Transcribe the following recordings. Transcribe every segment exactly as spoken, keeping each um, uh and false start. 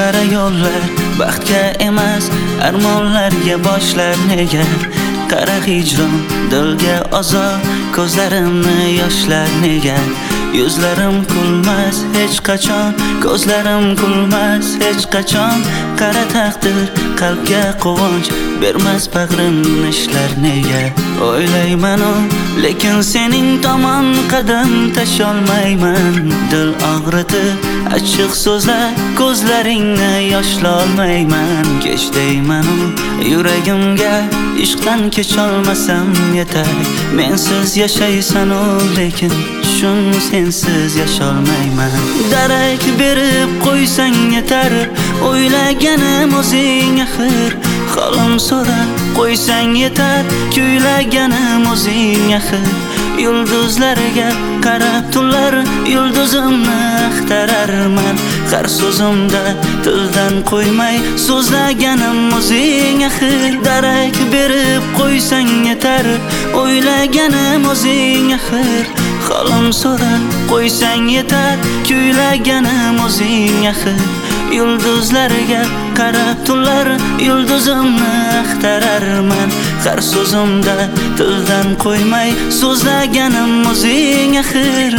qara yo'llar baxtga emas armonlarga boshlar nega qara hijron dilga azor ko'zlarimni yoshlar nega yuzlarim kulmas hech qachon ko'zlarim kulmas hech qachon qara taqdir qalbga quvonch bermas bag'rim ishlar nega o'ylayman lekin sening tomon qadam tasholmayman dil og'ritib achchiq so'zlar ko'zlaringni yoshlolmayman kech deyman yuragimga ishqdan kecholmasam yetar mensiz yashaysan lekin shun sensiz yasholmayman darak berib qo'ysang yetar o'ylaganim o'zing axir xolim so'rab qo'ysang yetar kuylaganim o'zing axir yulduzlarga qarab tunlar yulduzimni axtararman har so'zimda tildan qo'ymay so'zlaganim o'zing axir darak berib qo'ysang yetar o'ylaganim o'zing axir xolim so'rab qo'ysang yetar kuylaganim o'zing axir yulduzlarga qarab tunlar yulduzimni axtararman har so'zimda tildan qo'ymay so'zlaganim o'zing axir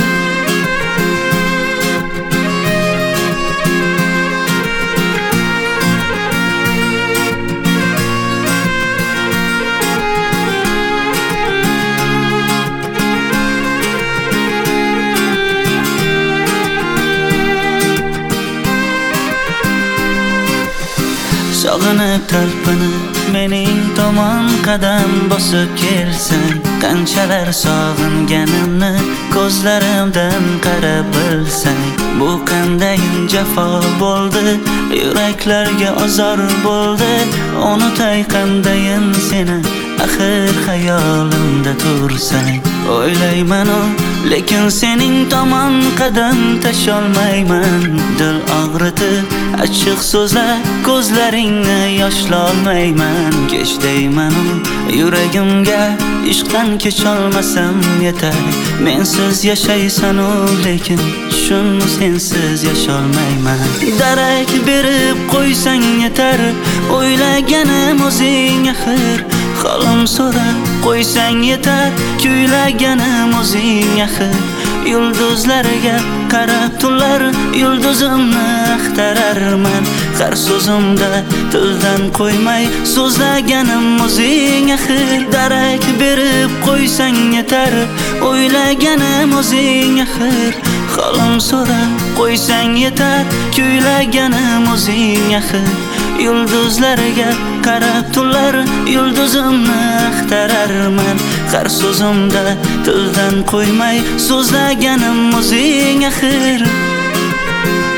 sog'inib talpinib mening tomon qadam bosib kelsang qanchalar sog'inganimni ko'zlarimdan qarab bilsang bu qandayin jafo bo'ldi yuraklarga azor bo'ldi unutay qandayin seni axir xayolimda tursang o'ylayman lekin sening tomon qadam tasholmayman dil og'ritib achchiq so'zlar ko'zlaringni yoshlolmayman kech deyman yuragimga ishqdan kecholmasam yetar mensiz yashaysan lekin shun sensiz yasholmayman darak berib qo'ysang yetar o'ylaganim o'zing axir xolim so'rab qo'ysang yetar kuylaganim o'zing axir yulduzlarga qarab tunlar yulduzimni axtararman har so'zimda tildan qo'ymay so'zlaganim o'zing axir darak berib qo'ysang yetar o'ylaganim o'zing axir xolim so'rab qo'ysang yetar kuylaganim o'zing axir yulduzlarga qarab tunlar yulduzimni axtararman har so'zimda tildan qo'ymay so'zlaganim o'zing axir